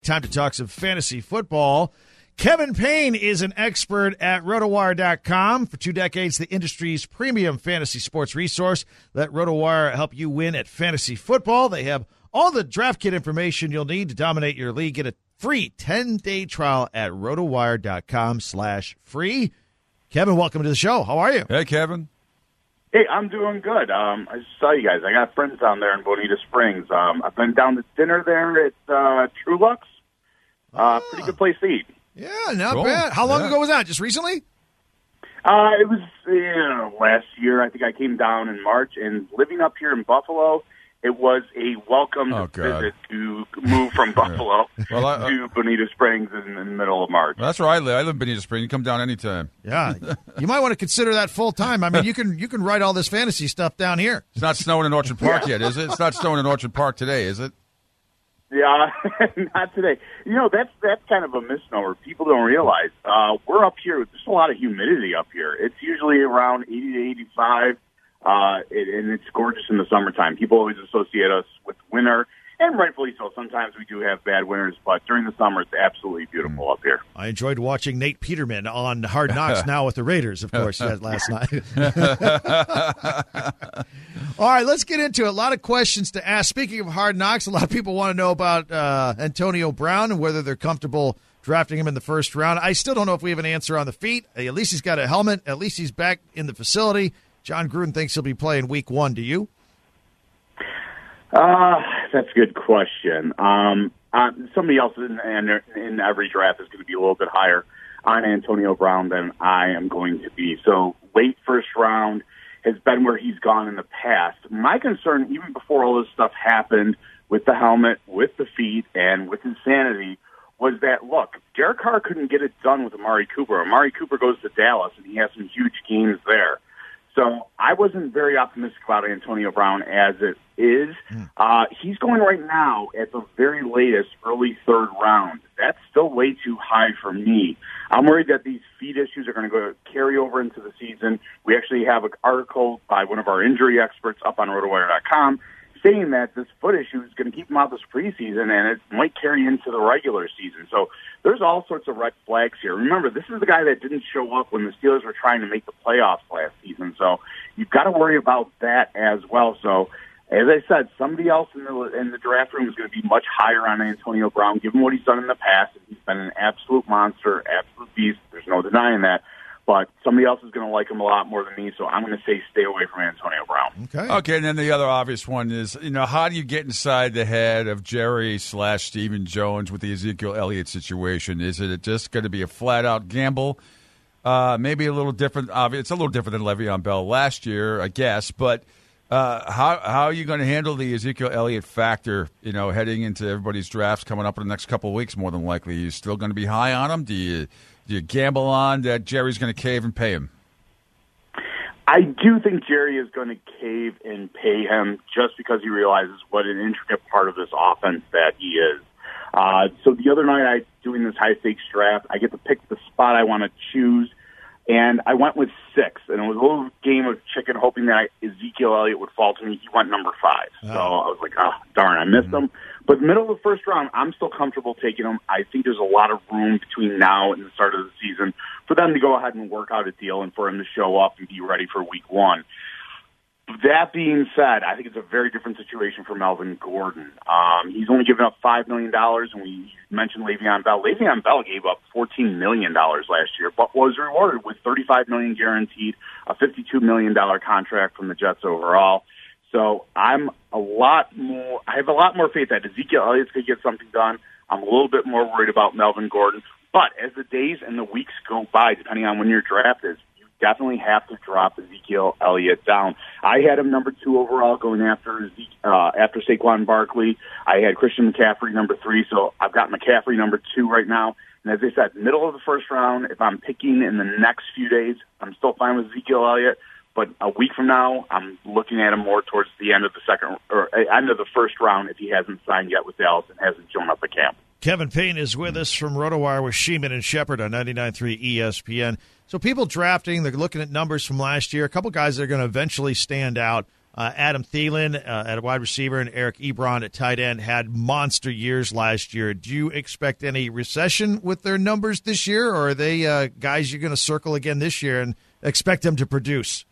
Time to talk some fantasy football. Kevin Payne is an expert at RotoWire.com. For 2 decades, the industry's premium fantasy sports resource. Let RotoWire help you win at fantasy football. They have all the draft kit information you'll need to dominate your league. Get a free 10-day trial at RotoWire.com/free. Kevin, welcome to the show. How are you? Hey, Kevin. Hey, I'm doing good. I just saw you guys. I got friends down there in Bonita Springs. I've been down to dinner there at True Lux. Pretty good place to eat. Yeah, not bad. How long ago was that? Just recently? It was last year. I think I came down in March. And living up here in Buffalo, it was a welcome visit to move from Buffalo to Bonita Springs in the middle of March. Well, that's where I live. I live in Bonita Springs. You come down anytime. Yeah. You might want to consider that full time. I mean, you can write all this fantasy stuff down here. It's not snowing in Orchard Park yet, is it? It's not snowing in Orchard Park today, is it? Yeah, not today. That's kind of a misnomer. People don't realize. We're up here. There's a lot of humidity up here. It's usually around 80 to 85, and it's gorgeous in the summertime. People always associate us with winter, and rightfully so. Sometimes we do have bad winters, but during the summer, it's absolutely beautiful up here. I enjoyed watching Nate Peterman on Hard Knocks now with the Raiders, of course, last night. All right, let's get into it. A lot of questions to ask. Speaking of Hard Knocks, a lot of people want to know about Antonio Brown and whether they're comfortable drafting him in the first round. I still don't know if we have an answer on the feet. At least he's got a helmet. At least he's back in the facility. John Gruden thinks he'll be playing week 1. Do you? That's a good question. Somebody else in every draft is going to be a little bit higher on Antonio Brown than I am going to be. So late first round has been where he's gone in the past. My concern, even before all this stuff happened with the helmet, with the feet, and with insanity, was that, look, Derek Carr couldn't get it done with Amari Cooper. Amari Cooper goes to Dallas, and he has some huge games there. So I wasn't very optimistic about Antonio Brown as it is. He's going right now at the very latest, early third round. That's still way too high for me. I'm worried that these feet issues are going to carry over into the season. We actually have an article by one of our injury experts up on RotoWire.com saying that this foot issue is going to keep him out this preseason, and it might carry into the regular season. So there's all sorts of red flags here. Remember, this is the guy that didn't show up when the Steelers were trying to make the playoffs last season. So you've got to worry about that as well. So as I said, somebody else in the draft room is going to be much higher on Antonio Brown, given what he's done in the past. He's been an absolute monster, absolute beast. There's no denying that. But somebody else is going to like him a lot more than me, so I'm going to say stay away from Antonio Brown. Okay, and then the other obvious one is, how do you get inside the head of Jerry/Stephen Jones with the Ezekiel Elliott situation? Is it just going to be a flat-out gamble? Maybe a little different. It's a little different than Le'Veon Bell last year, I guess. But how are you going to handle the Ezekiel Elliott factor, heading into everybody's drafts coming up in the next couple of weeks, more than likely? Are you still going to be high on him? Do you gamble on that Jerry's going to cave and pay him? I do think Jerry is going to cave and pay him just because he realizes what an intricate part of this offense that he is. So the other night, doing this high-stakes draft, I get to pick the spot I want to choose, and I went with 6. And it was a little game of chicken, hoping that Ezekiel Elliott would fall to me. He went number 5. So I was like, darn, I missed him. But middle of the first round, I'm still comfortable taking him. I think there's a lot of room between now and the start of the season for them to go ahead and work out a deal and for him to show up and be ready for week 1. That being said, I think it's a very different situation for Melvin Gordon. He's only given up $5 million, and we mentioned Le'Veon Bell. Le'Veon Bell gave up $14 million last year, but was rewarded with $35 million guaranteed, a $52 million contract from the Jets overall. So I have a lot more faith that Ezekiel Elliott's going to get something done. I'm a little bit more worried about Melvin Gordon. But as the days and the weeks go by, depending on when your draft is, you definitely have to drop Ezekiel Elliott down. I had him number 2 overall going after Saquon Barkley. I had Christian McCaffrey number 3, so I've got McCaffrey number 2 right now. And as I said, middle of the first round, if I'm picking in the next few days, I'm still fine with Ezekiel Elliott. But a week from now, I'm looking at him more towards the end of the first round if he hasn't signed yet with Dallas and hasn't shown up at camp. Kevin Payne is with us from RotoWire with Sheeman and Shepard on 99.3 ESPN. So people drafting, they're looking at numbers from last year. A couple guys that are going to eventually stand out. Adam Thielen at a wide receiver and Eric Ebron at tight end had monster years last year. Do you expect any recession with their numbers this year, or are they guys you're going to circle again this year and expect them to produce?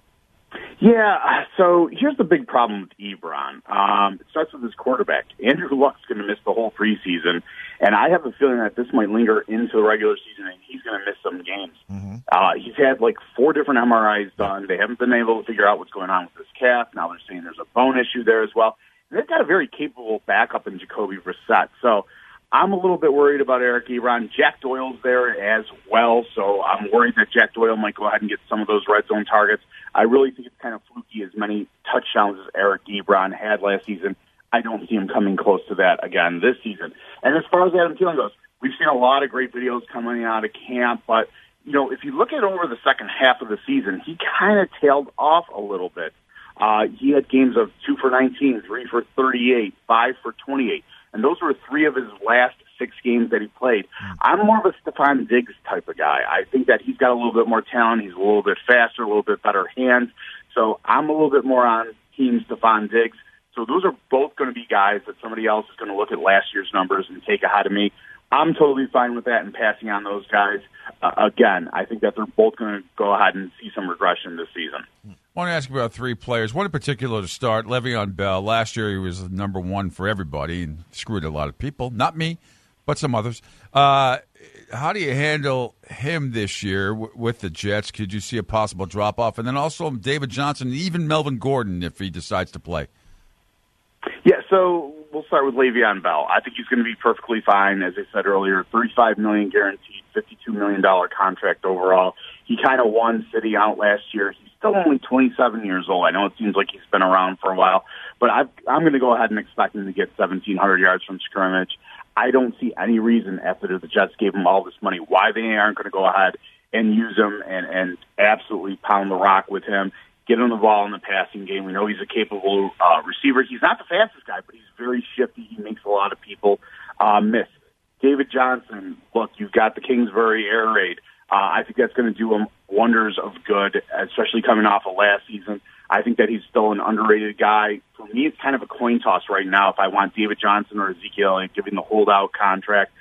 Yeah, so here's the big problem with Ebron. It starts with his quarterback. Andrew Luck's going to miss the whole preseason, and I have a feeling that this might linger into the regular season, and he's going to miss some games. He's had like 4 different MRIs done. They haven't been able to figure out what's going on with his calf. Now they're saying there's a bone issue there as well. And they've got a very capable backup in Jacoby Brissett. So I'm a little bit worried about Eric Ebron. Jack Doyle's there as well, so I'm worried that Jack Doyle might go ahead and get some of those red zone targets. I really think it's kind of fluky as many touchdowns as Eric Ebron had last season. I don't see him coming close to that again this season. And as far as Adam Thielen goes, we've seen a lot of great videos coming out of camp, but you know, if you look at over the second half of the season, he kind of tailed off a little bit. He had games of 2 for 19, 3 for 38, 5 for 28. And those were 3 of his last 6 games that he played. I'm more of a Stephon Diggs type of guy. I think that he's got a little bit more talent. He's a little bit faster, a little bit better hands. So I'm a little bit more on team Stephon Diggs. So those are both going to be guys that somebody else is going to look at last year's numbers and take ahead of me. I'm totally fine with that and passing on those guys. Again, I think that they're both going to go ahead and see some regression this season. I want to ask you about 3 players. One in particular to start, Le'Veon Bell. Last year he was number 1 for everybody and screwed a lot of people. Not me, but some others. How do you handle him this year with the Jets? Could you see a possible drop-off? And then also David Johnson, and even Melvin Gordon if he decides to play. Yeah, so we'll start with Le'Veon Bell. I think he's going to be perfectly fine. As I said earlier, $35 million guaranteed, $52 million contract overall. He kind of won City out last year. He's still only 27 years old. I know it seems like he's been around for a while, but I'm going to go ahead and expect him to get 1,700 yards from scrimmage. I don't see any reason after the Jets gave him all this money why they aren't going to go ahead and use him and absolutely pound the rock with him. Get him the ball in the passing game. We know he's a capable receiver. He's not the fastest guy, but he's very shifty. He makes a lot of people miss. David Johnson, look, you've got the Kingsbury air raid. I think that's going to do him wonders of good, especially coming off of last season. I think that he's still an underrated guy. For me, it's kind of a coin toss right now if I want David Johnson or Ezekiel Elliott giving the holdout contract.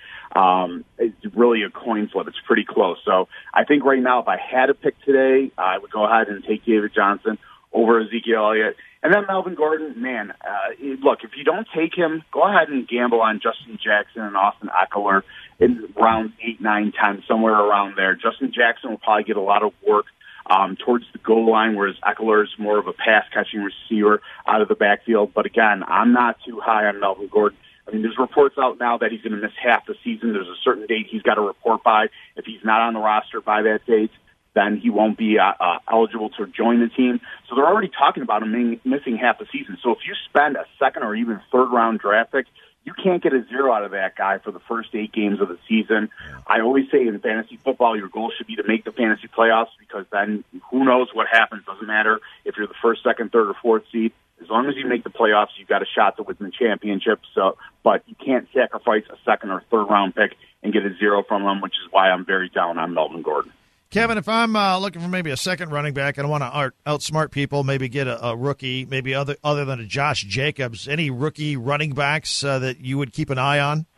It's really a coin flip. It's pretty close. So I think right now, if I had to pick today, I would go ahead and take David Johnson over Ezekiel Elliott. And then Melvin Gordon, man, look, if you don't take him, go ahead and gamble on Justin Jackson and Austin Eckler in rounds 8, 9, 10, somewhere around there. Justin Jackson will probably get a lot of work towards the goal line, whereas Eckler is more of a pass-catching receiver out of the backfield. But again, I'm not too high on Melvin Gordon. I mean, there's reports out now that he's going to miss half the season. There's a certain date he's got to report by. If he's not on the roster by that date, then he won't be eligible to join the team. So they're already talking about him missing half the season. So if you spend a second or even third-round draft pick, you can't get a 0 out of that guy for the first 8 games of the season. I always say in fantasy football, your goal should be to make the fantasy playoffs because then who knows what happens. Doesn't matter if you're the first, second, third, or fourth seed. As long as you make the playoffs, you've got a shot to win the championship. So, but you can't sacrifice a second or third round pick and get a 0 from them, which is why I'm very down on Melvin Gordon. Kevin, if I'm looking for maybe a second running back and I want to outsmart people, maybe get a rookie, maybe other than a Josh Jacobs, any rookie running backs that you would keep an eye on?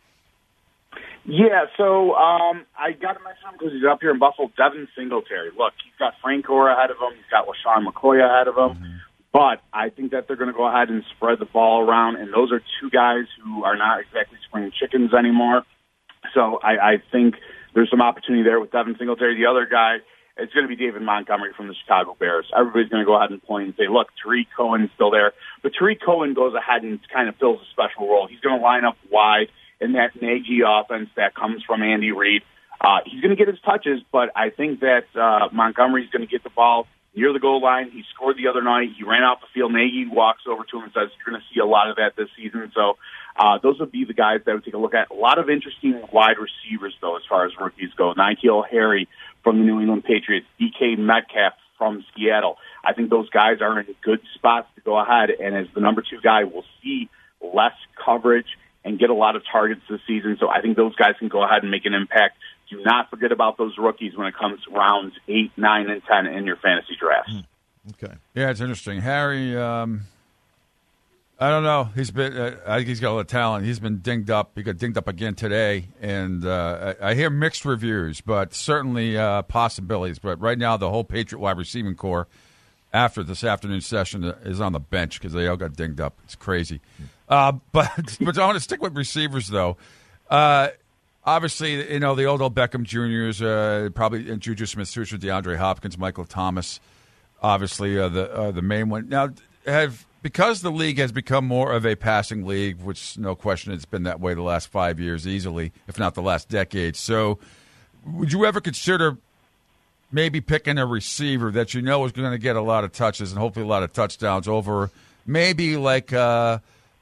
Yeah, so I got to mention him because he's up here in Buffalo, Devin Singletary. Look, he's got Frank Gore ahead of him. He's got LaShawn McCoy ahead of him. Mm-hmm. But I think that they're going to go ahead and spread the ball around, and those are 2 guys who are not exactly spring chickens anymore. So I think there's some opportunity there with Devin Singletary. The other guy, it's going to be David Montgomery from the Chicago Bears. Everybody's going to go ahead and point and say, look, Tariq Cohen's still there. But Tariq Cohen goes ahead and kind of fills a special role. He's going to line up wide in that Nagy offense that comes from Andy Reid. He's going to get his touches, but I think that Montgomery's going to get the ball near the goal line. He scored the other night. He ran off the field. Nagy walks over to him and says, you're going to see a lot of that this season. So those would be the guys that I would take a look at. A lot of interesting wide receivers, though, as far as rookies go. N'Keal Harry from the New England Patriots, DK Metcalf from Seattle. I think those guys are in good spots to go ahead, and as the number 2 guy, we'll see less coverage and get a lot of targets this season. So I think those guys can go ahead and make an impact. Do not forget about those rookies when it comes to rounds 8, 9, and 10 in your fantasy drafts. Okay. Yeah, it's interesting. Harry, I don't know. He's been. I think he's got a lot of talent. He's been dinged up. He got dinged up again today, and I hear mixed reviews, but certainly possibilities. But right now, the whole Patriot wide receiving core, after this afternoon session, is on the bench because they all got dinged up. It's crazy. But I want to stick with receivers, though. Obviously, the old Beckham Jr.'s, probably Juju Smith-Schuster, DeAndre Hopkins, Michael Thomas, obviously the main one. Now, because the league has become more of a passing league, which no question it's been that way the last 5 years easily, if not the last decade. So would you ever consider maybe picking a receiver that you know is going to get a lot of touches and hopefully a lot of touchdowns over maybe like one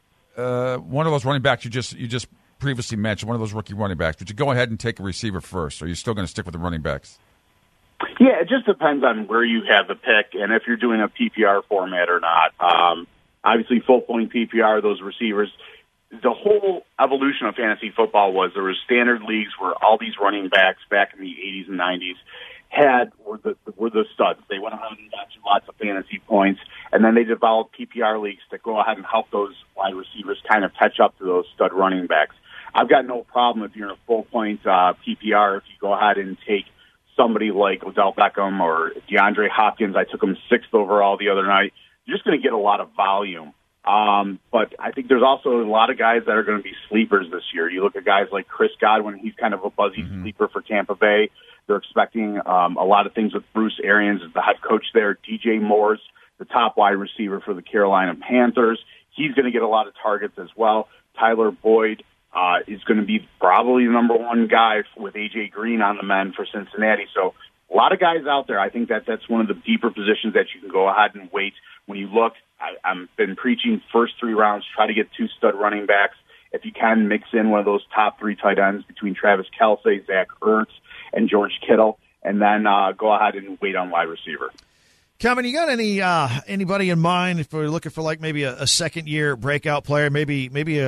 of those running backs you just previously mentioned, one of those rookie running backs? But you go ahead and take a receiver first, or are you still going to stick with the running backs? Yeah, it just depends on where you have the pick and if you're doing a PPR format or not. Obviously, full-point PPR, those receivers. The whole evolution of fantasy football was there were standard leagues where all these running backs back in the 80s and 90s were the studs. They went ahead and got you lots of fantasy points, and then they developed PPR leagues to go ahead and help those wide receivers kind of catch up to those stud running backs. I've got no problem if you're in a full-point PPR if you go ahead and take somebody like Odell Beckham or DeAndre Hopkins. I took him 6th overall the other night. You're just going to get a lot of volume. But I think there's also a lot of guys that are going to be sleepers this year. You look at guys like Chris Godwin. He's kind of a buzzy sleeper for Tampa Bay. They're expecting a lot of things with Bruce Arians as the head coach there. DJ Moore's the top wide receiver for the Carolina Panthers. He's going to get a lot of targets as well. Tyler Boyd is going to be probably the number one guy with A.J. Green on the men for Cincinnati. So a lot of guys out there. I think that's one of the deeper positions that you can go ahead and wait. When you look, I've been preaching first 3 rounds, try to get 2 stud running backs. If you can, mix in one of those top 3 tight ends between Travis Kelce, Zach Ertz, and George Kittle, and then go ahead and wait on wide receiver. Kevin, you got anybody in mind if we're looking for like maybe a second-year breakout player, maybe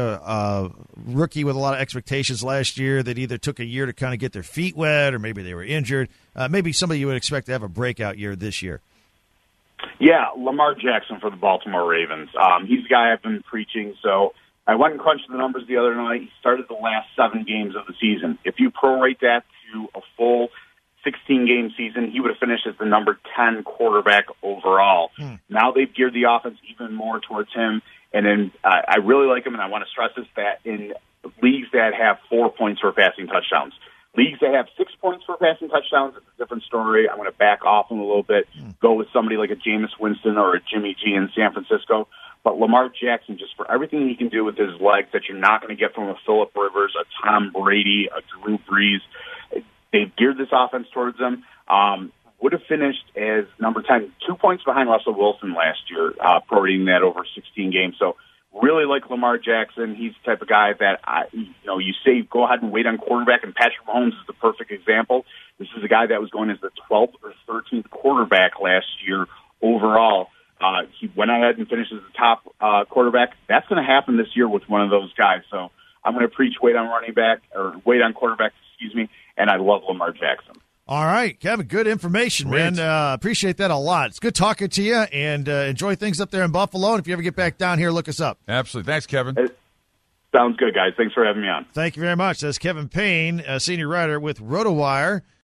a rookie with a lot of expectations last year that either took a year to kind of get their feet wet or maybe they were injured, maybe somebody you would expect to have a breakout year this year? Yeah, Lamar Jackson for the Baltimore Ravens. He's the guy I've been preaching. So I went and crunched the numbers the other night. He started the last 7 games of the season. If you prorate that to a full 16-game season, he would have finished as the number 10 quarterback overall. Now they've geared the offense even more towards him. And then I really like him, and I want to stress this, that in leagues that have 4 points for passing touchdowns. Leagues that have 6 points for passing touchdowns, it's a different story. I'm going to back off him a little bit, go with somebody like a Jameis Winston or a Jimmy G in San Francisco. But Lamar Jackson, just for everything he can do with his legs that you're not going to get from a Phillip Rivers, a Tom Brady, a Drew Brees, they've geared this offense towards him. Would have finished as number 10, 2 points behind Russell Wilson last year, prorating that over 16 games. So really like Lamar Jackson. He's the type of guy that, you say go ahead and wait on quarterback, and Patrick Mahomes is the perfect example. This is a guy that was going as the 12th or 13th quarterback last year overall. He went ahead and finished as the top quarterback. That's going to happen this year with one of those guys. So I'm going to preach wait on quarterback, and I love Lamar Jackson. All right, Kevin, good information, man. Appreciate that a lot. It's good talking to you, and enjoy things up there in Buffalo. And if you ever get back down here, look us up. Absolutely. Thanks, Kevin. Sounds good, guys. Thanks for having me on. Thank you very much. That's Kevin Payne, a senior writer with RotoWire.